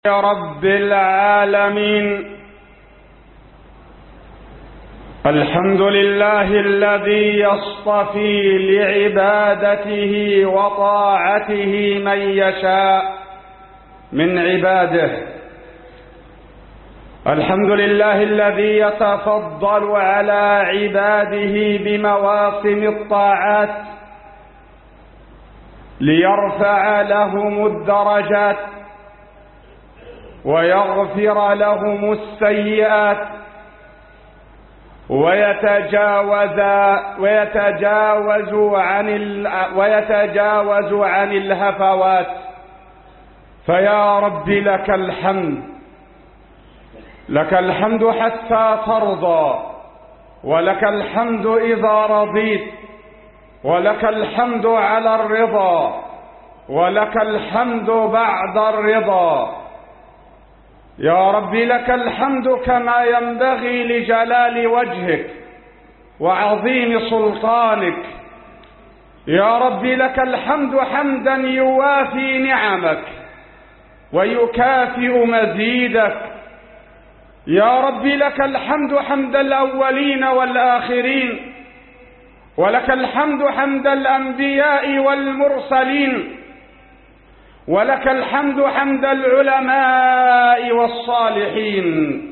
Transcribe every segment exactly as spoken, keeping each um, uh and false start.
يا رب العالمين. الحمد لله الذي يصطفي لعبادته وطاعته من يشاء من عباده. الحمد لله الذي يتفضل على عباده بمواسم الطاعات ليرفع لهم الدرجات ويغفر لهم السيئات ويتجاوز ويتجاوز عن ويتجاوز عن الهفوات. فيا رب لك الحمد، لك الحمد حتى ترضى، ولك الحمد إذا رضيت، ولك الحمد على الرضا، ولك الحمد بعد الرضا. يا رب لك الحمد كما ينبغي لجلال وجهك وعظيم سلطانك. يا رب لك الحمد حمدا يوافي نعمك ويكافئ مزيدك. يا رب لك الحمد حمد الأولين والآخرين، ولك الحمد حمد الأنبياء والمرسلين، ولك الحمد حمد العلماء والصالحين.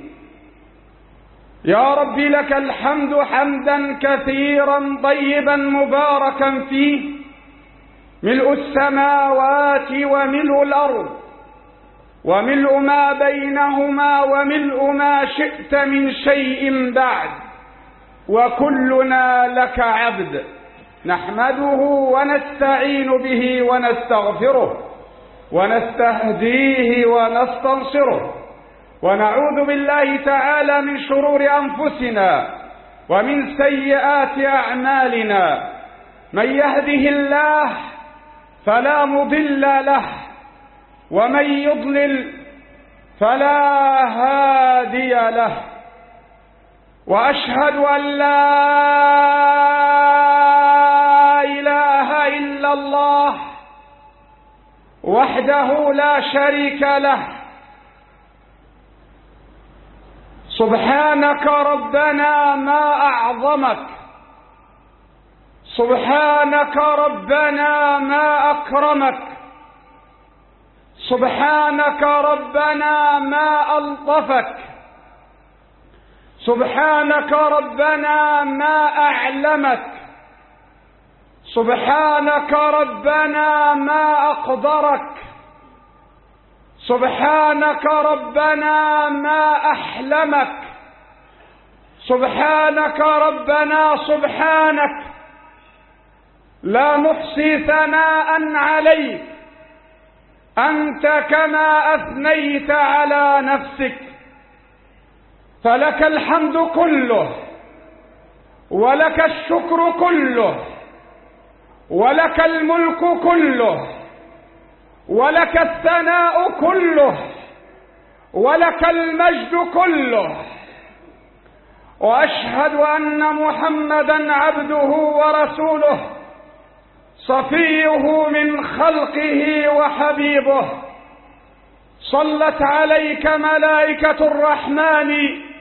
يا رب لك الحمد حمدا كثيرا طيبا مباركا فيه، ملء السماوات وملء الأرض وملء ما بينهما وملء ما شئت من شيء بعد، وكلنا لك عبد، نحمده ونستعين به ونستغفره ونستهديه ونستنصره، ونعوذ بالله تعالى من شرور أنفسنا ومن سيئات أعمالنا. من يهده الله فلا مضل له، ومن يضلل فلا هادي له. وأشهد أن لا إله إلا الله وحده لا شريك له. سبحانك ربنا ما أعظمك، سبحانك ربنا ما أكرمك، سبحانك ربنا ما ألطفك، سبحانك ربنا ما أعلمك، سبحانك ربنا ما أقدرك، سبحانك ربنا ما أحلمك، سبحانك ربنا سبحانك لا نحصي ثناء عليك، أنت كما أثنيت على نفسك. فلك الحمد كله، ولك الشكر كله، ولك الملك كله، ولك الثناء كله، ولك المجد كله. وأشهد أن محمدا عبده ورسوله، صفيه من خلقه وحبيبه. صلت عليك ملائكة الرحمن،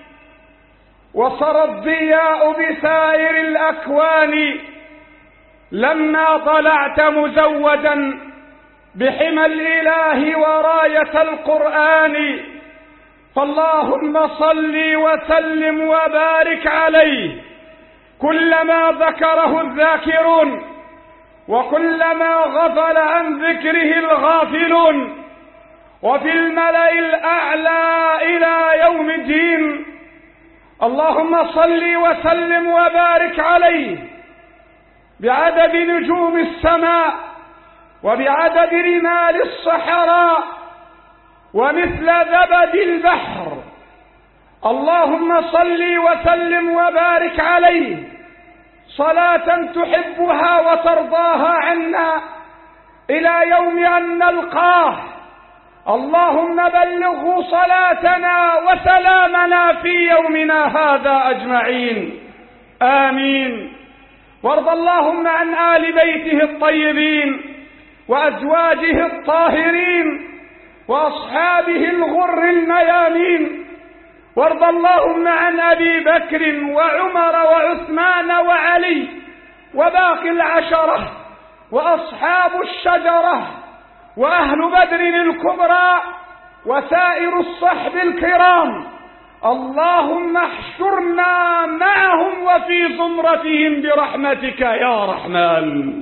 وصار الضياء بسائر الأكوان، لما طلعت مزوجا بحمى الإله وراية القرآن. فاللهم صل وسلم وبارك عليه كلما ذكره الذاكرون، وكلما غفل عن ذكره الغافلون، وفي الملأ الأعلى إلى يوم الدين. اللهم صل وسلم وبارك عليه بعدد نجوم السماء، وبعدد رمال الصحراء، ومثل زبد البحر. اللهم صل وسلم وبارك عليه صلاة تحبها وترضاها عنا إلى يوم أن نلقاه. اللهم بلغه صلاتنا وسلامنا في يومنا هذا أجمعين، آمين. وارض اللهم عن آل بيته الطيبين وأزواجه الطاهرين وأصحابه الغر الميامين، وارض اللهم عن أبي بكر وعمر وعثمان وعلي وباقي العشرة وأصحاب الشجرة وأهل بدر الكبرى وسائر الصحب الكرام، اللهم احشرنا معهم وفي زمرتهم برحمتك يا رحمن،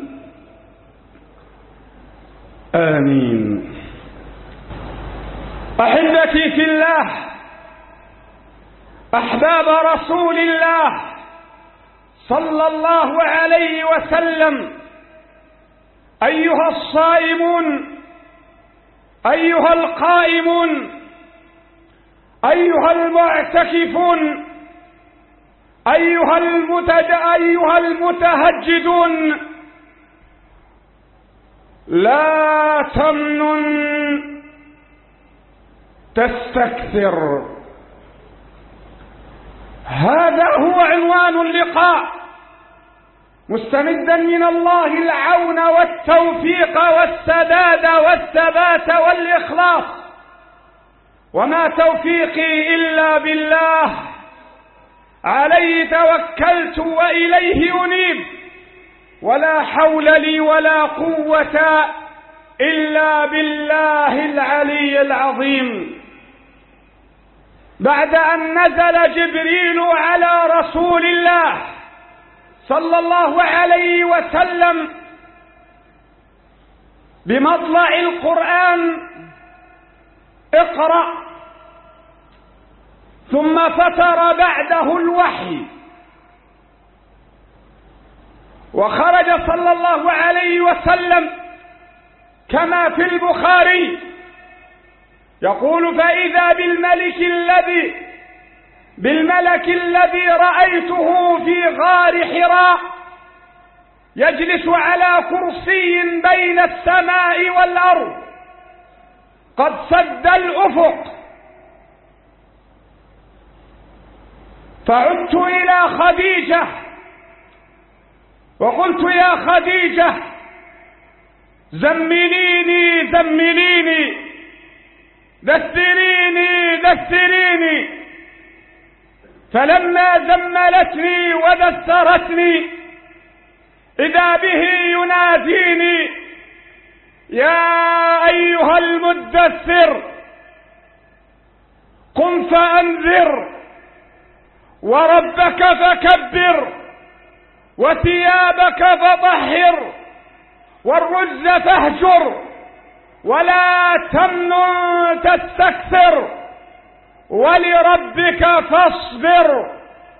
آمين. أحبتي في الله، أحباب رسول الله صلى الله عليه وسلم، أيها الصائمون، أيها القائمون، أيها المعتكفون، أيها المتج... أيها المتهجدون، لا تمنن تستكثر. هذا هو عنوان اللقاء، مستمدا من الله العون والتوفيق والسداد والثبات والإخلاص، وما توفيقي إلا بالله، عليه توكلت وإليه أنيب، ولا حول لي ولا قوة إلا بالله العلي العظيم. بعد أن نزل جبريل على رسول الله صلى الله عليه وسلم بمطلع القرآن اقرأ، ثم فتر بعده الوحي، وخرج صلى الله عليه وسلم كما في البخاري يقول: فإذا بالملك الذي بالملك الذي رأيته في غار حراء يجلس على كرسي بين السماء والأرض قد سد الأفق. فعدت إلى خديجة وقلت: يا خديجة، زمليني زمليني، دثريني دثريني. فلما زملتني ودثرتني إذا به يناديني: يا أيها المدثر، قم فأنذر، وربك فكبر، وثيابك فطهر، والرجز فاهجر، ولا تمنن تستكثر، ولربك فاصبر.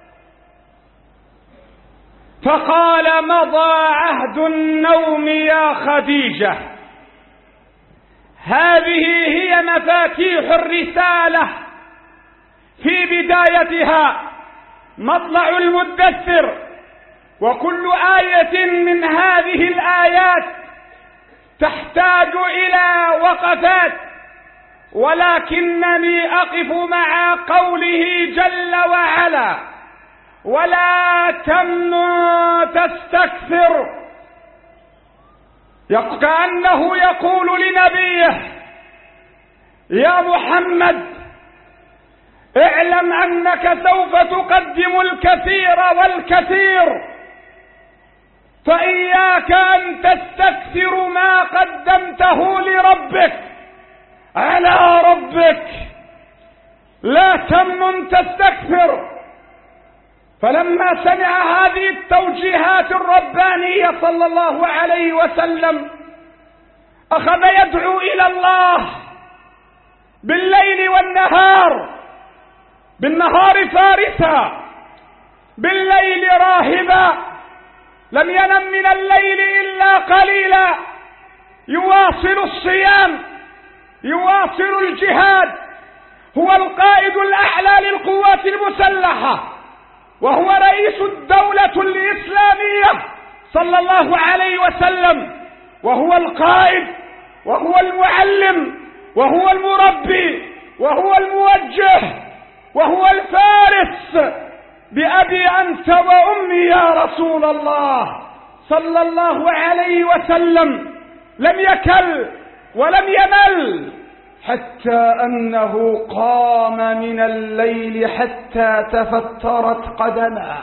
فقال: مضى عهد النوم يا خديجة. هذه هي مفاتيح الرسالة في بدايتها، مطلع المدثر، وكل آية من هذه الآيات تحتاج إلى وقفات، ولكنني أقف مع قوله جل وعلا: ولا تمنن تستكثر، كأنه يقول لنبيه: يا محمد، اعلم أنك سوف تقدم الكثير والكثير، فإياك أن تستكثر ما قدمته لربك على ربك، لا تمنن تستكثر. فلما سمع هذه التوجيهات الربانية صلى الله عليه وسلم أخذ يدعو إلى الله بالليل والنهار، بالنهار فارسا، بالليل راهبا، لم ينم من الليل إلا قليلا، يواصل الصيام، يواصل الجهاد، هو القائد الأعلى للقوات المسلحة، وهو رئيس الدولة الإسلامية صلى الله عليه وسلم، وهو القائد، وهو المعلم، وهو المربي، وهو الموجه، وهو الفارس. بأبي أنت وأمي يا رسول الله صلى الله عليه وسلم، لم يكل ولم يمل، حتى أنه قام من الليل حتى تفترت قدماه،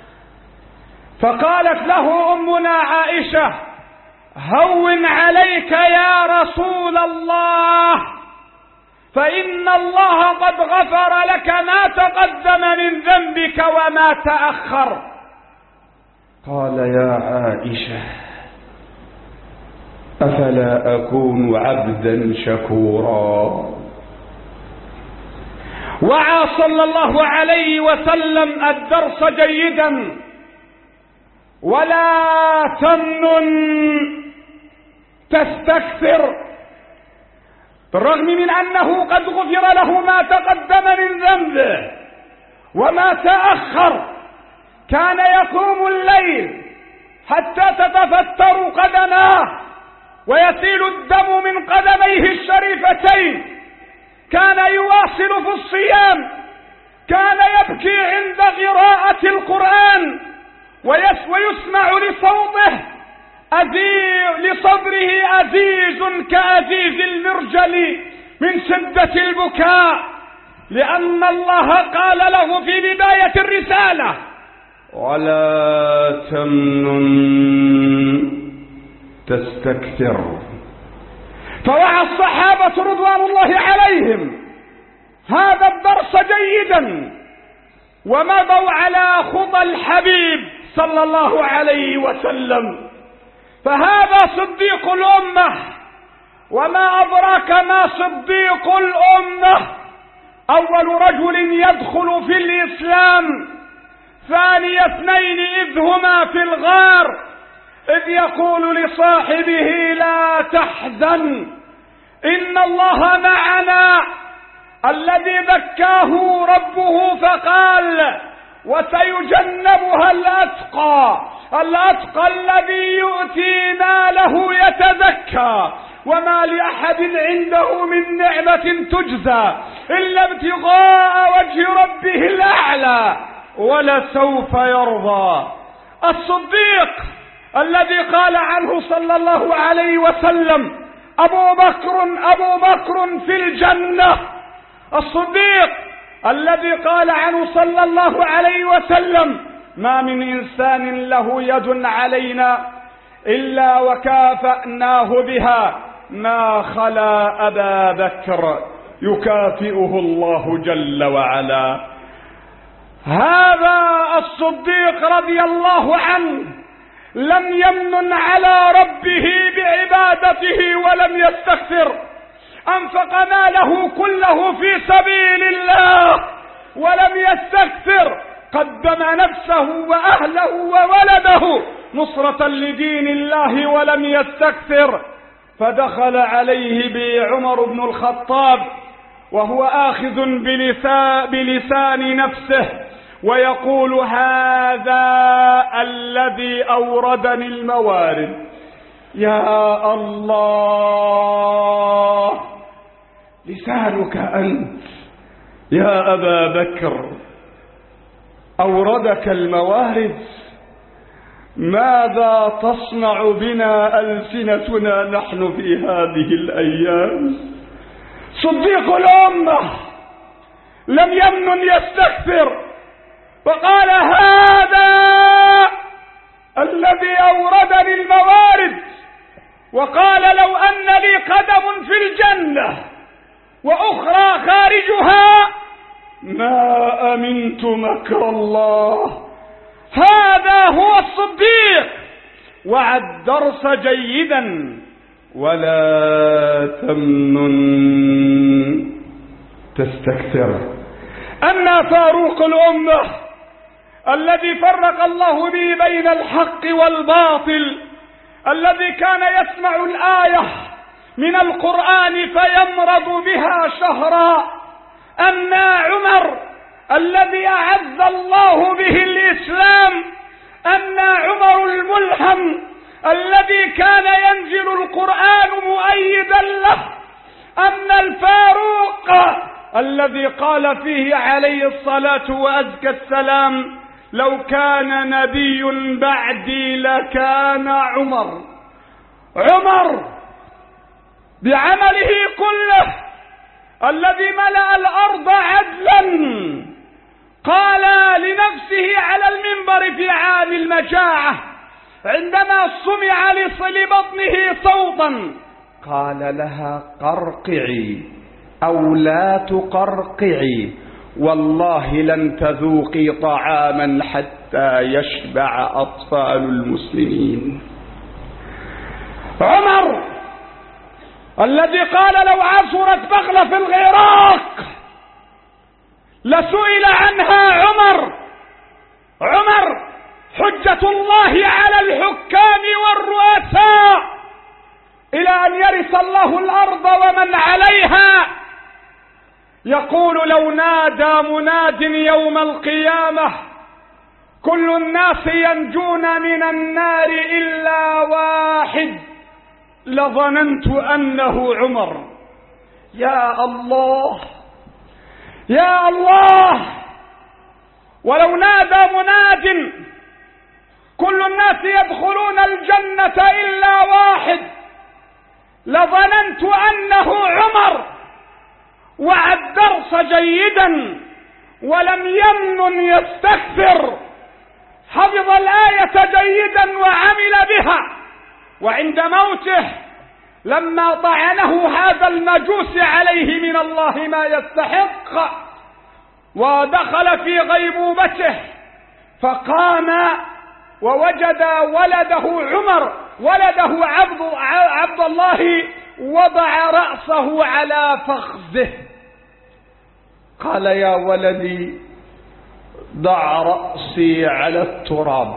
فقالت له أمنا عائشة: هون عليك يا رسول الله، فإن الله قد غفر لك ما تقدم من ذنبك وما تأخر. قال: يا عائشة، أفلا أكون عبدا شكورا؟ وعى صلى الله عليه وسلم الدرس جيدا: ولا تمنن تستكثر. بالرغم من أنه قد غفر له ما تقدم من ذنبه وما تأخر، كان يقوم الليل حتى تتفتر قدماه ويسيل الدم من قدميه الشريفتين، كان يواصل في الصيام، كان يبكي عند قراءة القرآن ويسمع لصوته أزيز لصدره أزيز كأزيز المرجل من شدة البكاء، لأن الله قال له في بداية الرسالة: ولا تمنن تستكثر. فوعى الصحابة رضوان الله عليهم هذا الدرس جيدا، ومضوا على خطى الحبيب صلى الله عليه وسلم. فهذا صديق الأمة، وما أدراك ما صديق الأمة؟ أول رجل يدخل في الإسلام، ثاني اثنين إذ هما في الغار، إذ يقول لصاحبه: لا تحزن إن الله معنا، الذي ذكاه ربه فقال: وسيجنبها الأتقى، الأتقى الذي يؤتي ماله يتزكى، وما لأحد عنده من نعمة تجزى إلا ابتغاء وجه ربه الأعلى ولسوف يرضى. الصديق الذي قال عنه صلى الله عليه وسلم: أبو بكر أبو بكر في الجنة. الصديق الذي قال عنه صلى الله عليه وسلم: ما من إنسان له يد علينا إلا وكافأناه بها ما خلا أبا بكر، يكافئه الله جل وعلا. هذا الصديق رضي الله عنه لم يمنن على ربه بعبادته ولم يستكثر، أنفق ماله كله في سبيل الله ولم يستكثر، قدم نفسه وأهله وولده نصرة لدين الله ولم يستكثر. فدخل عليه بعمر بن الخطاب وهو آخذ بلسان نفسه ويقول: هذا الذي أوردني الموارد. يا الله، لسانك أنت يا أبا بكر أوردك الموارد، ماذا تصنع بنا ألسنتنا نحن في هذه الأيام؟ صديق الأمة لم يمنن يستكثر، فقال: هذا الذي أوردني الموارد، وقال: لو أن لي قدم في الجنة وأخرى خارجها ما أمنت مكر الله. هذا هو الصديق، وعى الدرس جيدا: ولا تمنن تستكثر. أما فاروق الأمة الذي فرق الله به بين الحق والباطل، الذي كان يسمع الآية من القرآن فيمرض بها شهرا. أما عمر الذي أعز الله به الإسلام، أما عمر الملهم الذي كان ينزل القرآن مؤيدا له، أما الفاروق الذي قال فيه عليه الصلاة وأزكى السلام: لو كان نبي بعدي لكان عمر. عمر بعمله كله الذي ملأ الأرض عدلا قال لنفسه على المنبر في عام المجاعة عندما سمع لبطنه صوتا قال لها قرقعي أو لا تقرقعي، والله لن تذوقي طعاما حتى يشبع أطفال المسلمين. عمر الذي قال لو عثرت بغلة في العراق لسئل عنها عمر. عمر حجة الله على الحكام والرؤساء إلى أن يرث الله الأرض ومن عليها. يقول لو نادى مناد يوم القيامة كل الناس ينجون من النار إلا واحد لظننت أنه عمر. يا الله يا الله، ولو نادى مناد كل الناس يدخلون الجنة إلا واحد لظننت أنه عمر. وعى الدرس جيدا ولم يمن يستكثر، حفظ الآية جيدا وعمل بها. وعند موته لما طعنه هذا المجوس عليه من الله ما يستحق ودخل في غيبوبته فقام ووجد ولده عمر ولده عبد, عبد الله وضع رأسه على فخذه. قال يا ولدي ضع رأسي على التراب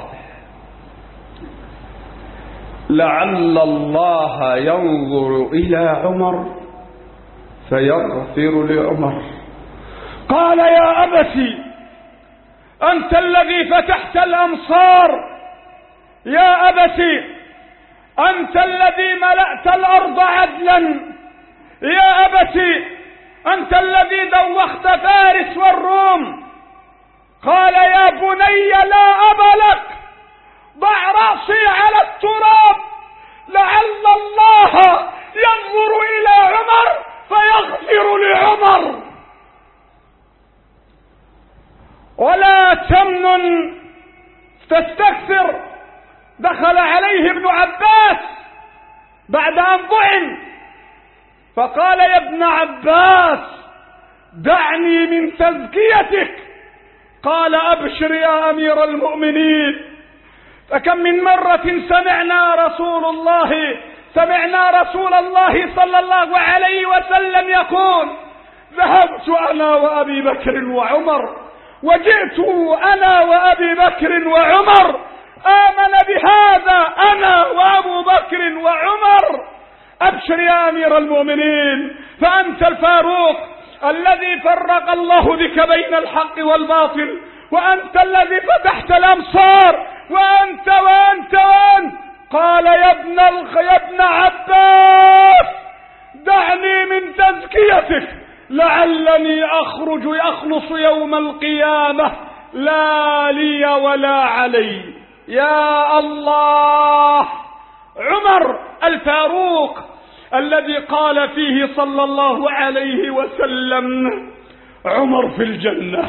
لعل الله ينظر إلى عمر فيغفر لعمر. قال يا أبتي أنت الذي فتحت الأمصار، يا أبتي أنت الذي ملأت الأرض عدلا، يا أبتي أنت الذي دوخت فارس والروم. قال يا بني لا أب لك، ضع رأسي على التراب لعل الله ينظر إلى عمر فيغفر لعمر. ولا تمنن تستكثر. دخل عليه ابن عباس بعد أن ضعن فقال يا ابن عباس دعني من تزكيتك. قال أبشر يا أمير المؤمنين، فكم من مرة سمعنا رسول الله سمعنا رسول الله صلى الله عليه وسلم يقول ذهبت أنا وأبي بكر وعمر وجئت أنا وأبي بكر وعمر، آمن بهذا أنا وأبو بكر وعمر. أبشر يا أمير المؤمنين، فأنت الفاروق الذي فرق الله بك بين الحق والباطل، وأنت الذي فتحت الأمصار، وأنت وأنت وأنت. قال يا ابن الخ يا ابن عباس دعني من تزكيتك لعلني أخرج أخلص يوم القيامة لا لي ولا علي. يا الله، عمر الفاروق الذي قال فيه صلى الله عليه وسلم عمر في الجنة.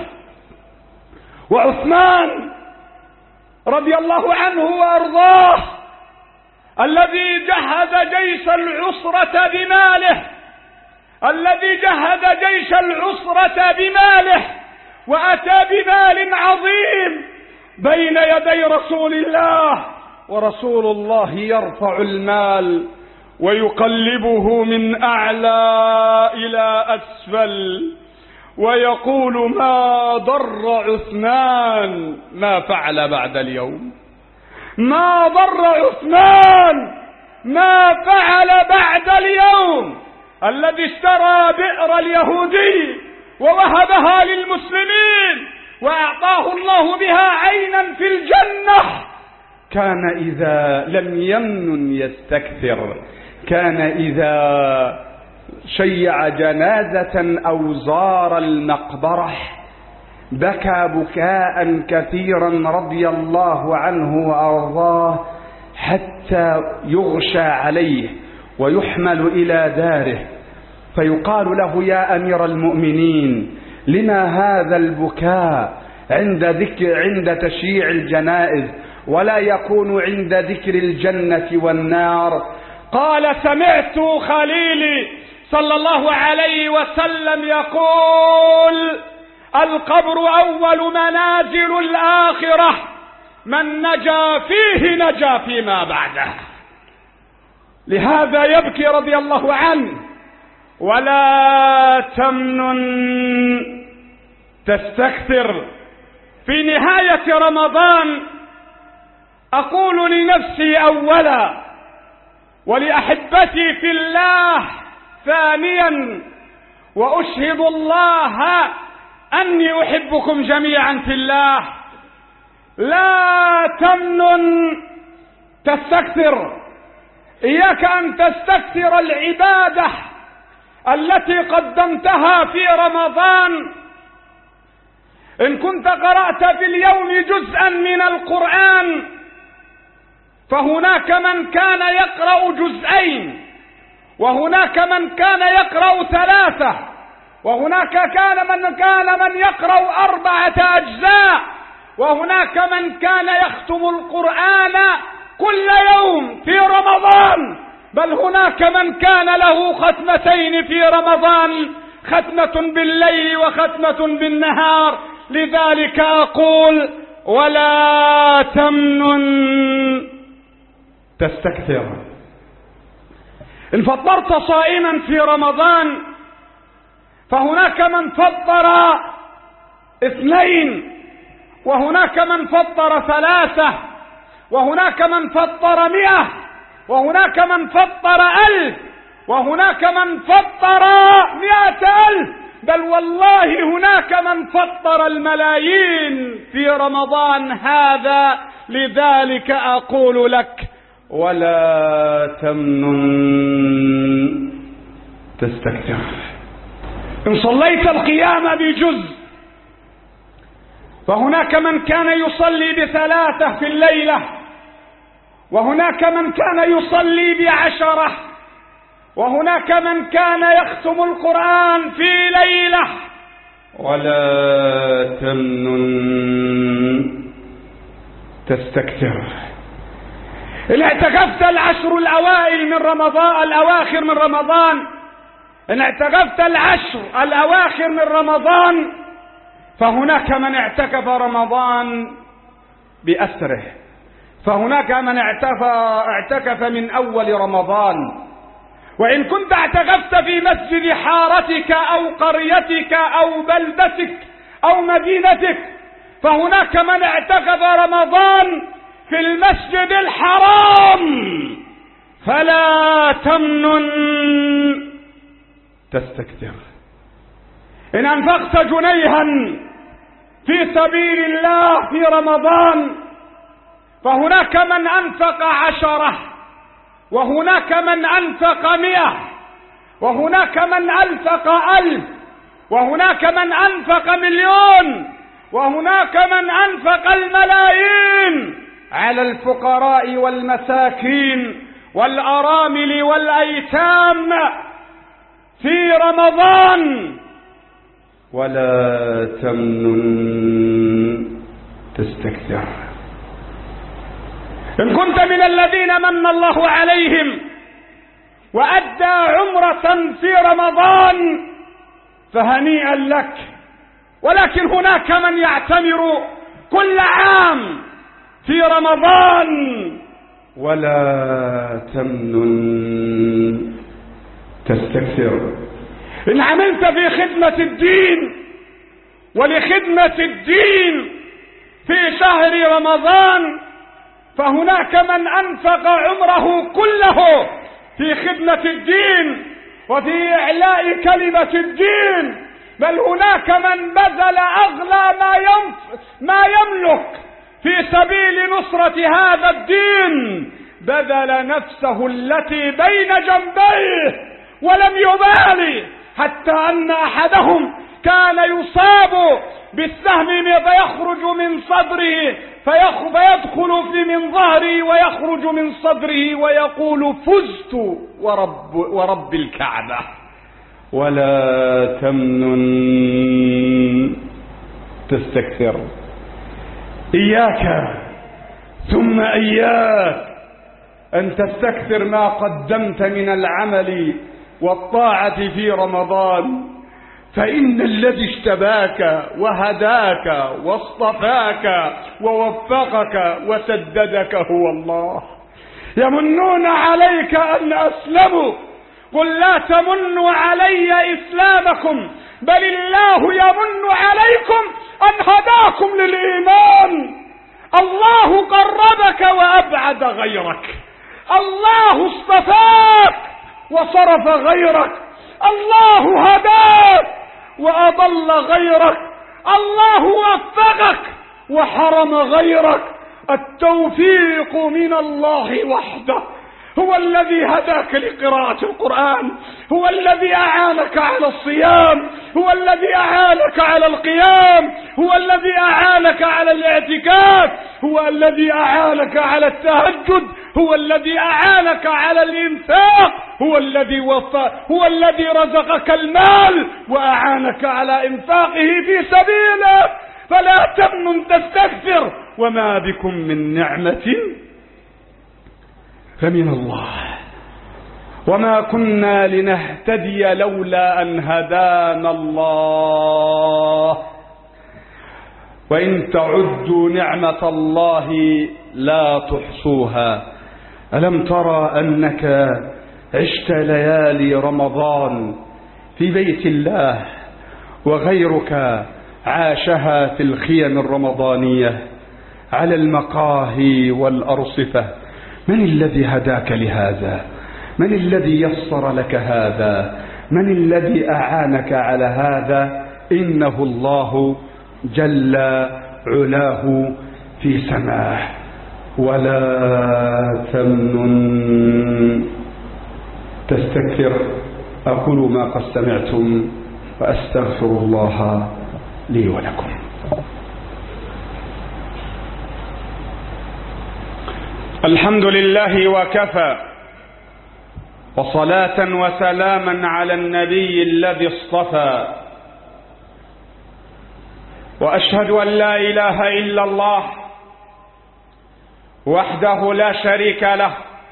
وعثمان رضي الله عنه وأرضاه الذي جهز جيش العسرة بماله الذي جهز جيش العسرة بماله وأتى بمال عظيم بين يدي رسول الله، ورسول الله يرفع المال ويقلبه من أعلى إلى أسفل ويقول ما ضر عثمان ما فعل بعد اليوم، ما ضر عثمان ما فعل بعد اليوم. الذي اشترى بئر اليهودي ووهبها للمسلمين وأعطاه الله بها عينا في الجنة كان إذا لم يمن يستكثر، كان إذا شيع جنازة أو زار المقبرة بكى بكاء كثيرا رضي الله عنه وأرضاه حتى يغشى عليه ويحمل إلى داره. فيقال له: يا أمير المؤمنين، لما هذا البكاء عند ذكر عند تشييع الجنائز ولا يكون عند ذكر الجنة والنار؟ قال: سمعت خليلي صلى الله عليه وسلم يقول: القبر أول منازل الآخرة، من نجا فيه نجا فيما بعده. لهذا يبكي رضي الله عنه: ولا تمنن تستكثر. في نهاية رمضان أقول لنفسي أولا ولأحبتي في الله ثانيا، وأشهد الله أني أحبكم جميعا في الله: لا تمنن تستكثر. إياك أن تستكثر العبادة التي قدمتها في رمضان. إن كنت قرأت في اليوم جزءا من القرآن فهناك من كان يقرأ جزئين، وهناك من كان يقرأ ثلاثة، وهناك كان من كان من يقرأ أربعة أجزاء، وهناك من كان يختم القرآن كل يوم في رمضان، بل هناك من كان له ختمتين في رمضان، ختمة بالليل وختمة بالنهار. لذلك أقول: ولا تمنن تستكثر. إن فطرت صائما في رمضان فهناك من فطر اثنين، وهناك من فطر ثلاثة، وهناك من فطر مئة، وهناك من فطر ألف، وهناك من فطر مئة ألف، بل والله هناك من فطر الملايين في رمضان هذا. لذلك أقول لك: ولا تمنن تستكثر. إن صليت القيام بجزء فهناك من كان يصلي بثلاثة في الليلة، وهناك من كان يصلي بعشرة، وهناك من كان يختم القرآن في ليلة. ولا تمنن تستكثر. إن اعتكفت العشر الأوائل من رمضان الأواخر من رمضان إن اعتكفت العشر الأواخر من رمضان فهناك من اعتكف رمضان بأسره، فهناك من اعتكف من أول رمضان. وإن كنت اعتكفت في مسجد حارتك أو قريتك أو بلدتك أو مدينتك فهناك من اعتكف رمضان في المسجد الحرام. فلا تمنن تستكثر. إن أنفقت جنيها في سبيل الله في رمضان فهناك من أنفق عشرة، وهناك من أنفق مئة، وهناك من أنفق ألف، وهناك من أنفق مليون، وهناك من أنفق الملايين على الفقراء والمساكين والأرامل والأيتام في رمضان. ولا تمنن تستكثر. إن كنت من الذين من الله عليهم وأدى عمرة في رمضان فهنيئا لك، ولكن هناك من يعتمر كل عام في رمضان. ولا تمنن تستكثر. إن عملت في خدمة الدين ولخدمة الدين في شهر رمضان فهناك من أنفق عمره كله في خدمة الدين وفي إعلاء كلمة الدين، بل هناك من بذل أغلى ما, ما يملك في سبيل نصرة هذا الدين، بذل نفسه التي بين جنبيه ولم يبالي، حتى أن أحدهم كان يصاب بالسهم فيخرج من صدره فيدخل في من ظهره ويخرج من صدره ويقول: فزت ورب, ورب الكعبة. ولا تمنن تستكثر. إياك ثم إياك أن تستكثر ما قدمت من العمل والطاعة في رمضان، فإن الذي اجتباك وهداك واصطفاك ووفقك وسددك هو الله. يمنون عليك أن أسلموا، قل لا تمنوا علي إسلامكم بل الله يمن عليكم أن هداكم للإيمان. الله قربك وأبعد غيرك، الله اصطفاك وصرف غيرك، الله هداك وأضل غيرك، الله وفقك وحرم غيرك. التوفيق من الله وحده. هو الذي هداك لقراءة القرآن، هو الذي أعانك على الصيام، هو الذي أعانك على القيام، هو الذي أعانك على الاعتكاف، هو الذي أعانك على التهجد، هو الذي أعانك على الإنفاق، هو الذي وفى، هو الذي رزقك المال وأعانك على إنفاقه في سبيله. فلا تمنن تستكثر، وما بكم من نعمة فمن الله، وما كنا لنهتدي لولا أن هدانا الله، وإن تعدوا نعمة الله لا تحصوها. ألم ترى أنك عشت ليالي رمضان في بيت الله وغيرك عاشها في الخيم الرمضانية على المقاهي والأرصفة؟ من الذي هداك لهذا؟ من الذي يسر لك هذا؟ من الذي أعانك على هذا؟ إنه الله جل علاه في سماه. ولا تمنن تستكثر. أقول ما قد سمعتم وأستغفر الله لي ولكم. الحمد لله وكفى، وصلاة وسلاما على النبي الذي اصطفى، وأشهد أن لا إله إلا الله وحده لا شريك له،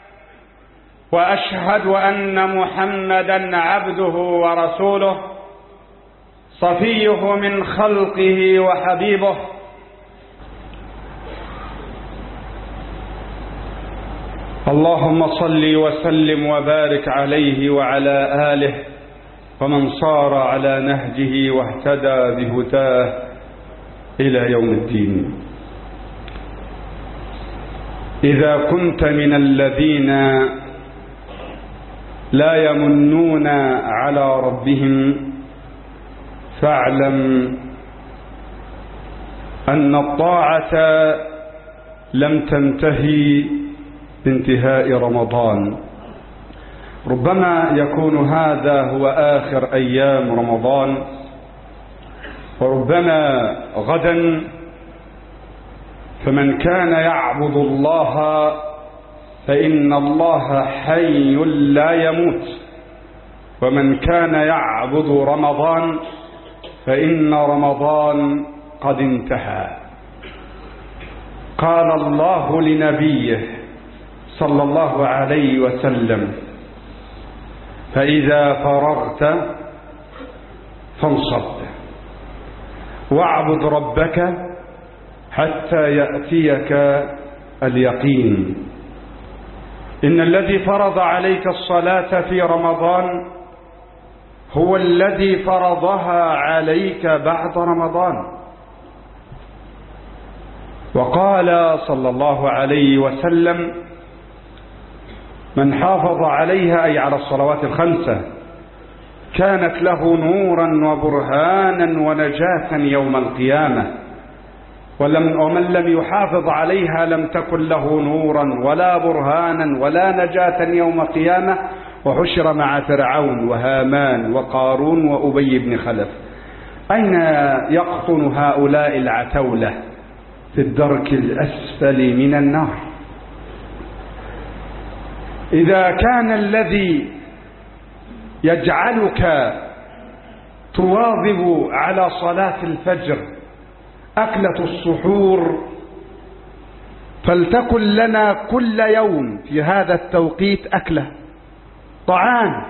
وأشهد أن محمدا عبده ورسوله صفيه من خلقه وحبيبه، اللهم صل وسلم وبارك عليه وعلى آله ومن صار على نهجه واهتدى بهداه إلى يوم الدين. إذا كنت من الذين لا يمنون على ربهم فاعلم أن الطاعة لم تنتهي بانتهاء رمضان. ربما يكون هذا هو آخر أيام رمضان، وربما غدا، فمن كان يعبد الله فإن الله حي لا يموت، ومن كان يعبد رمضان فإن رمضان قد انتهى. قال الله لنبيه صلى الله عليه وسلم: فإذا فرغت فانصب واعبد ربك حتى يأتيك اليقين. إن الذي فرض عليك الصلاة في رمضان هو الذي فرضها عليك بعد رمضان. وقال صلى الله عليه وسلم: من حافظ عليها، أي على الصلوات الخمسة، كانت له نورا وبرهانا ونجاة يوم القيامة، ومن لم يحافظ عليها لم تكن له نورا ولا برهانا ولا نجاة يوم القيامة، وحشر مع فرعون وهامان وقارون وأبي بن خلف. أين يقطن هؤلاء العتولة؟ في الدرك الأسفل من النار. إذا كان الذي يجعلك تواظب على صلاة الفجر أكلة السحور، فلتكن لنا كل يوم في هذا التوقيت أكلة طعام،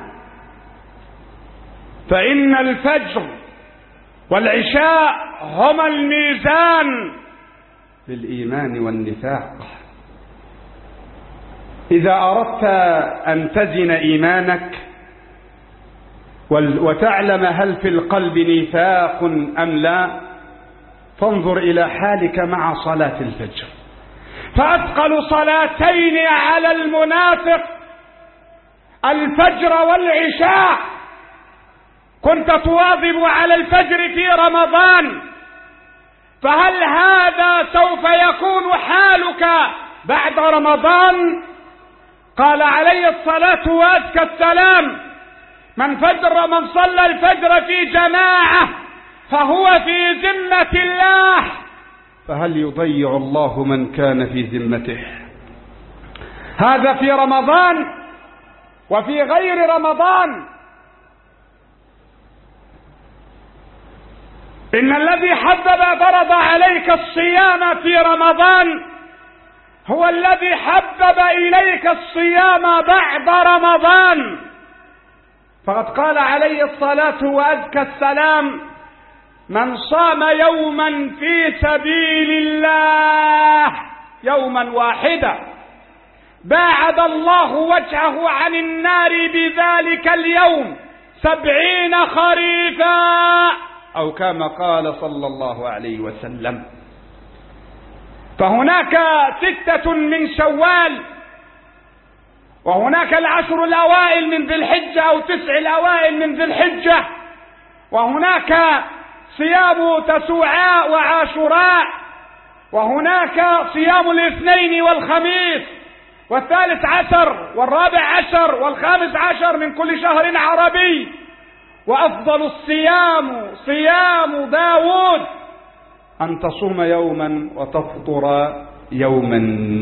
فإن الفجر والعشاء هما الميزان للإيمان والنفاق. إذا أردت أن تزن إيمانك وتعلم هل في القلب نفاق أم لا، فانظر إلى حالك مع صلاة الفجر. فأثقل صلاتين على المنافق الفجر والعشاء. كنت تواظب على الفجر في رمضان، فهل هذا سوف يكون حالك بعد رمضان؟ قال عليه الصلاة وأزكى السلام: من فجر من صلى الفجر في جماعة فهو في ذمة الله. فهل يضيع الله من كان في ذمته؟ هذا في رمضان وفي غير رمضان. إن الذي حبب فرض عليك الصيام في رمضان هو الذي حبب إليك الصيام بعد رمضان. فقد قال عليه الصلاة وأزكى السلام: من صام يوما في سبيل الله يوما واحدا باعد الله وجهه عن النار بذلك اليوم سبعين خريفا، أو كما قال صلى الله عليه وسلم. فهناك ستة من شوال، وهناك العشر الأوائل من ذي الحجة أو تسع الأوائل من ذي الحجة، وهناك صيام تسوعاء وعاشوراء، وهناك صيام الاثنين والخميس والثالث عشر والرابع عشر والخامس عشر من كل شهر عربي. وأفضل الصيام صيام داود، أن تصوم يوما وتفطر يوما.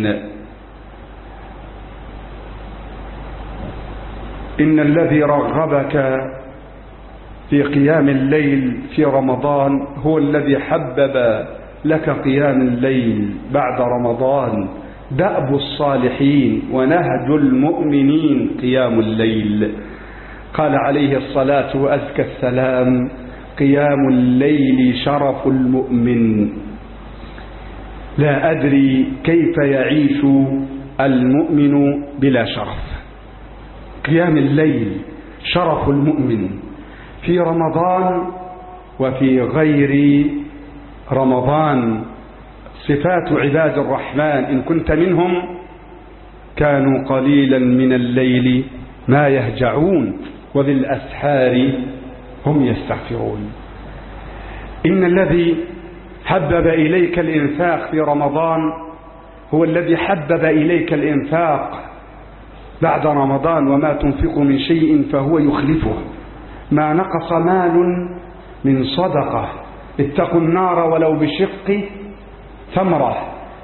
إن الذي رغبك في قيام الليل في رمضان هو الذي حبب لك قيام الليل بعد رمضان. دأب الصالحين ونهج المؤمنين قيام الليل. قال عليه الصلاة وأزكى السلام: قيام الليل شرف المؤمن. لا أدري كيف يعيش المؤمن بلا شرف. قيام الليل شرف المؤمن في رمضان وفي غير رمضان. صفات عباد الرحمن إن كنت منهم: كانوا قليلا من الليل ما يهجعون وبالأسحار هم يستغفرون. إن الذي حبب إليك الإنفاق في رمضان هو الذي حبب إليك الإنفاق بعد رمضان. وما تنفق من شيء فهو يخلفه. ما نقص مال من صدقة. اتقوا النار ولو بشق ثمرة.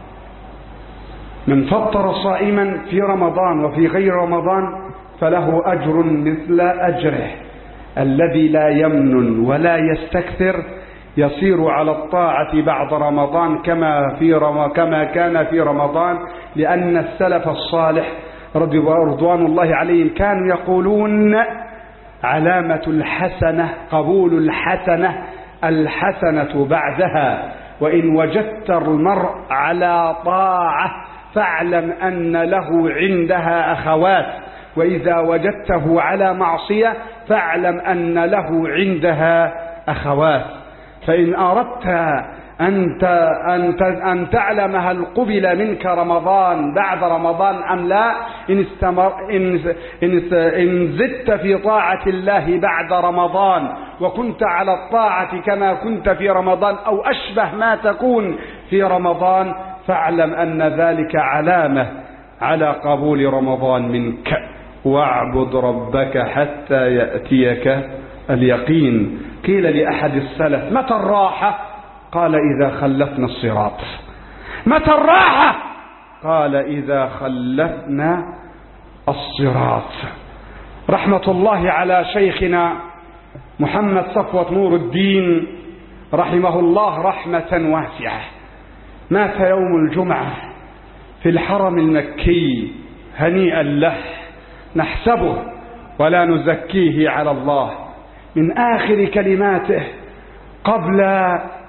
من فطر صائما في رمضان وفي غير رمضان فله أجر مثل أجره. الذي لا يمن ولا يستكثر يصير على الطاعة بعد رمضان كما في رم... كما كان في رمضان. لأن السلف الصالح رضوان الله عليهم كانوا يقولون: علامة الحسنة قبول الحسنة الحسنة بعدها. وإن وجدت المرء على طاعة فاعلم أن له عندها أخوات، وإذا وجدته على معصية فاعلم أن له عندها أخوات. فإن أردت أن أن تعلم هل قبل منك رمضان بعد رمضان أم لا، إن, استمر إن, إن, إن زدت في طاعة الله بعد رمضان وكنت على الطاعة كما كنت في رمضان أو أشبه ما تكون في رمضان، فاعلم أن ذلك علامة على قبول رمضان منك. واعبد ربك حتى يأتيك اليقين. قيل لأحد السلف: متى الراحة؟ قال: إذا خلفنا الصراط. متى الراحة؟ قال: إذا خلفنا الصراط. رحمة الله على شيخنا محمد صفوة نور الدين رحمه الله رحمة واسعة مات يوم الجمعة في الحرم المكي، هنيئا له، نحسبه ولا نزكيه على الله. من آخر كلماته قبل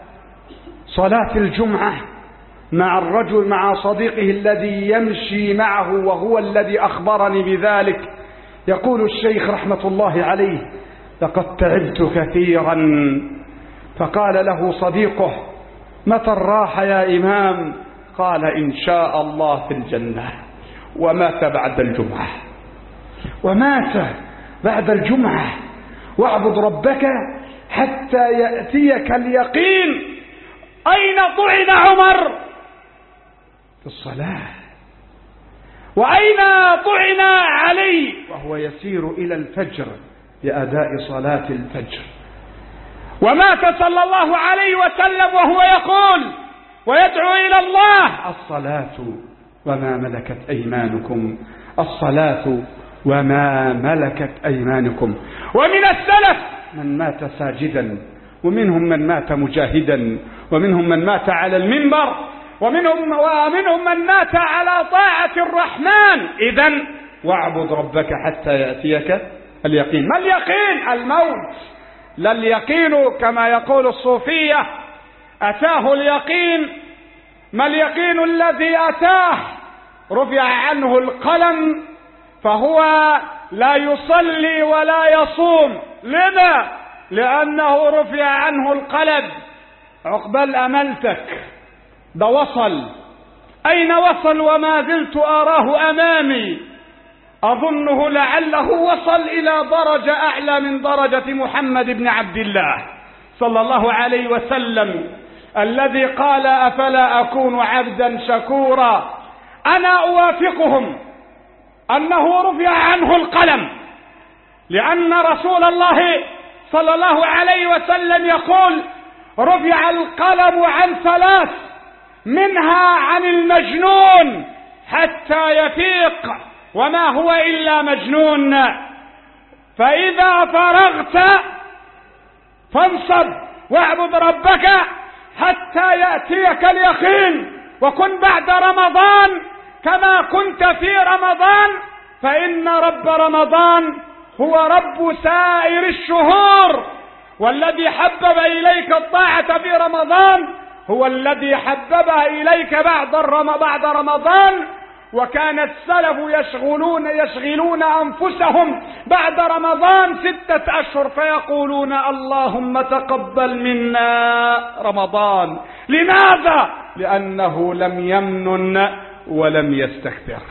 صلاة الجمعة مع الرجل مع صديقه الذي يمشي معه وهو الذي أخبرني بذلك، يقول الشيخ رحمة الله عليه: لقد تعبت كثيرا. فقال له صديقه: متى الراحة يا إمام؟ قال: إن شاء الله في الجنة. ومات بعد الجمعة، ومات بعد الجمعة. واعبد ربك حتى يأتيك اليقين. أين طعن عمر؟ في الصلاة. وأين طعن علي؟ وهو يسير إلى الفجر لأداء صلاة الفجر. ومات صلى الله عليه وسلم وهو يقول ويدعو إلى الله: الصلاة وما ملكت أيمانكم، الصلاة وما ملكت أيمانكم. ومن السلف من مات ساجدا، ومنهم من مات مجاهدا، ومنهم من مات على المنبر، ومنهم, ومنهم من مات على طاعة الرحمن. إذن واعبد ربك حتى يأتيك اليقين. ما اليقين؟ الموت. لا اليقين كما يقول الصوفية أتاه اليقين. ما اليقين الذي أتاه؟ رفع عنه القلم فهو لا يصلي ولا يصوم. لما؟ لأنه رفع عنه القلم. عقبال أملتك ده وصل. أين وصل؟ وما زلت أراه أمامي. أظنه لعله وصل إلى درجة أعلى من درجة محمد بن عبد الله صلى الله عليه وسلم، الذي قال: أفلا أكون عبدا شكورا. أنا أوافقهم أنه رفع عنه القلم، لأن رسول الله صلى الله عليه وسلم يقول: رفع القلم عن ثلاث، منها عن المجنون حتى يفيق، وما هو إلا مجنون. فإذا فرغت فانصب واعبد ربك حتى يأتيك اليقين، وكن بعد رمضان كما كنت في رمضان، فإن رب رمضان هو رب سائر الشهور. والذي حبب إليك الطاعة في رمضان هو الذي حببها إليك بعد بعد رمضان. وكان السلف يشغلون يشغلون أنفسهم بعد رمضان ستة أشهر فيقولون: اللهم تقبل منا رمضان. لماذا؟ لأنه لم يمنن ولم يستكثر.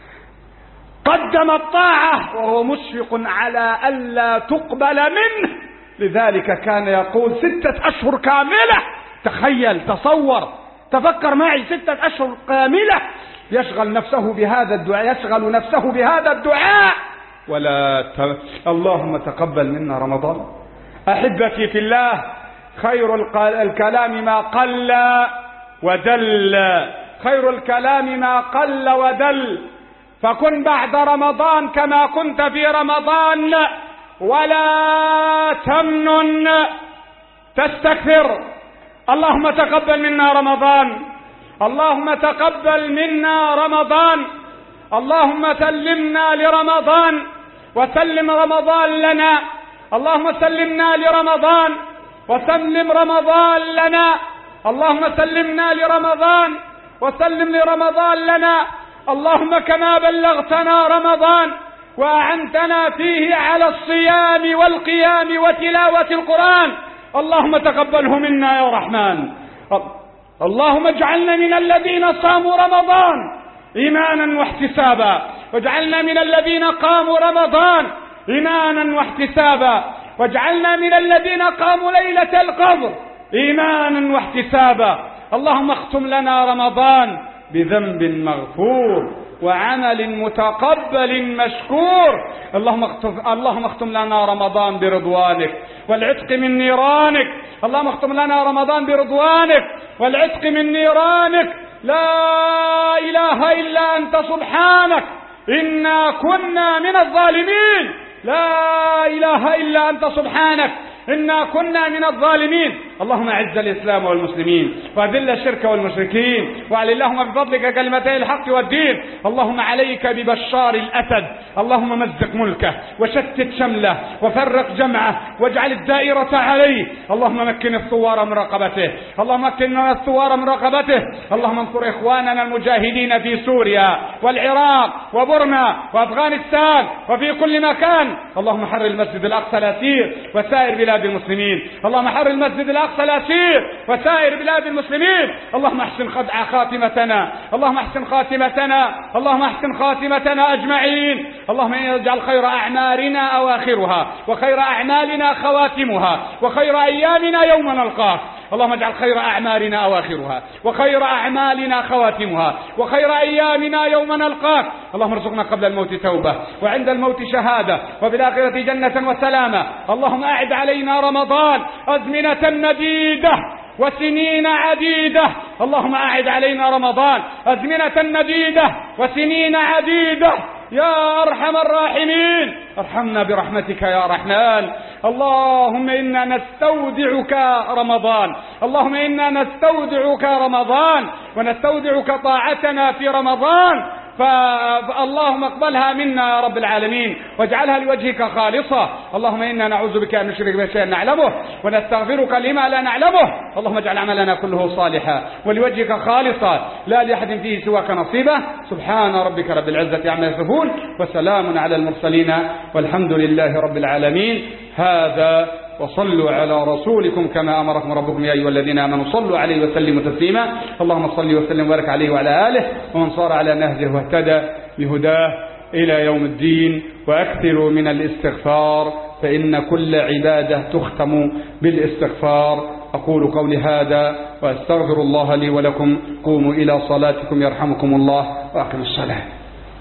قدم الطاعة وهو مشفق على ألا تقبل منه، لذلك كان يقول: ستة أشهر كاملة. تخيل، تصور، تفكر معي، ستة أشهر كاملة يشغل نفسه بهذا الدعاء، يشغل نفسه بهذا الدعاء ولا ت... اللهم تقبل منا رمضان. أحبتي في الله، خير الكلام ما قل ودل، خير الكلام ما قل ودل. فكن بعد رمضان كما كنت في رمضان، ولا تمنن تستكثر. اللهم تقبل منا رمضان، اللهم تقبل منا رمضان، اللهم سلمنا لرمضان وسلم رمضان لنا، اللهم سلمنا لرمضان وسلم رمضان لنا، اللهم سلمنا لرمضان وسلم لرمضان لنا. اللهم كما بلغتنا رمضان وأعنتنا فيه على الصيام والقيام وتلاوة القرآن، اللهم تقبله منا يا رحمن. اللهم اجعلنا من الذين صاموا رمضان إيمانا واحتسابا، واجعلنا من الذين قاموا رمضان إيمانا واحتسابا، واجعلنا من الذين قاموا ليلة القدر إيمانا واحتسابا. اللهم اختم لنا رمضان بذنب مغفور وعمل متقبل مشكور. اللهم اختم, اللهم اختم لنا رمضان برضوانك والعتق من نيرانك. اللهم اختم لنا رمضان برضوانك والعتق من نيرانك. لا إله إلا أنت سبحانك إنا كنا من الظالمين. لا إله إلا أنت سبحانك إنا كنا من الظالمين. اللهم أعز الإسلام والمسلمين وأذل الشرك والمشركين، وأعل اللهم بفضلك كلمتي الحق والدين. اللهم عليك ببشار الأسد، اللهم مزق ملكه وشتت شمله وفرق جمعه واجعل الدائرة عليه. اللهم مكن الثوار من رقبته، اللهم مكن الثوار من رقبته. اللهم انصر إخواننا المجاهدين في سوريا والعراق وبرما وأفغانستان وفي كل مكان. اللهم حرر المسجد الأقصى الأسير وسائر بلاد المسلمين. اللهم حرر المسجد الأقصى الأسير وسائر بلاد المسلمين. اللهم احسن خدع خاتمتنا، اللهم احسن خاتمتنا، اللهم احسن خاتمتنا أجمعين. اللهم اجعل خير أعمارنا أواخرها وخير أعمالنا خواتمها وخير أيامنا يوم نلقاك. اللهم اجعل خير أعمالنا أواخرها وخير أعمالنا خواتمها وخير أيامنا يوم نلقاك. اللهم ارزقنا قبل الموت توبة وعند الموت شهادة وفي الآخرة جنة وسلامة. اللهم أعد علينا رمضان أزمنة مديدة وسنين عديدة. اللهم أعد علينا رمضان أزمنة مديدة وسنين عديدة يا أرحم الراحمين. ارحمنا برحمتك يا رحمن. اللهم إنا نستودعك رمضان، اللهم إنا نستودعك رمضان ونستودعك طاعتنا في رمضان. فاللهم اقبلها منا يا رب العالمين واجعلها لوجهك خالصة. اللهم إنا نعوذ بك أن نشرك بشيء نعلمه ونستغفرك لما لا نعلمه. اللهم اجعل عملنا كله صالحا ولوجهك خالصا لا لأحد فيه سواك نصيبه. سبحان ربك رب العزة عما يصفون وسلام على المرسلين والحمد لله رب العالمين. هذا وصلوا على رسولكم كما أمركم ربكم يا أيها الذين آمنوا صلوا عليه وسلموا تسليما. اللهم صل وسلم وبارك عليه وعلى آله ومن صار على نهجه واهتدى بهداه إلى يوم الدين. وأكثروا من الاستغفار فإن كل عبادة تختم بالاستغفار. أقول قولي هذا وأستغفر الله لي ولكم. قوموا إلى صلاتكم يرحمكم الله وأقم الصلاة.